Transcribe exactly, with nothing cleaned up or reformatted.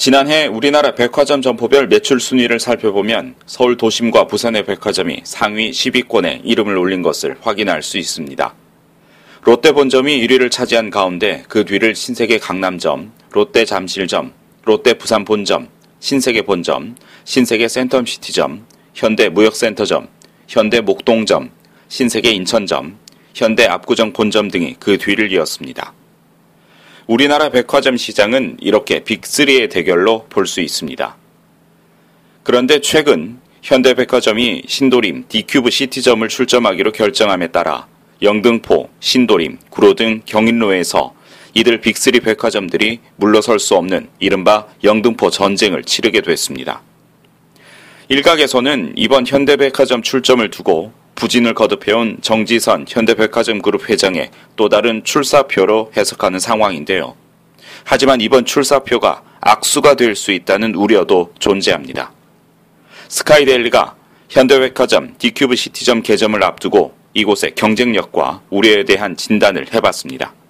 지난해 우리나라 백화점 점포별 매출 순위를 살펴보면 서울 도심과 부산의 백화점이 상위 십 위권에 이름을 올린 것을 확인할 수 있습니다. 롯데 본점이 일 위를 차지한 가운데 그 뒤를 신세계 강남점, 롯데 잠실점, 롯데 부산 본점, 신세계 본점, 신세계 센텀시티점, 현대 무역센터점, 현대 목동점, 신세계 인천점, 현대 압구정 본점 등이 그 뒤를 이었습니다. 우리나라 백화점 시장은 이렇게 빅쓰리의 대결로 볼 수 있습니다. 그런데 최근 현대백화점이 신도림 디큐브 시티점을 출점하기로 결정함에 따라 영등포, 신도림, 구로 등 경인로에서 이들 빅쓰리 백화점들이 물러설 수 없는 이른바 영등포 전쟁을 치르게 됐습니다. 일각에서는 이번 현대백화점 출점을 두고 부진을 거듭해온 정지선 현대백화점 그룹 회장의 또 다른 출사표로 해석하는 상황인데요. 하지만 이번 출사표가 악수가 될 수 있다는 우려도 존재합니다. 스카이데일리가 현대백화점 디큐브 시티점 개점을 앞두고 이곳의 경쟁력과 우려에 대한 진단을 해봤습니다.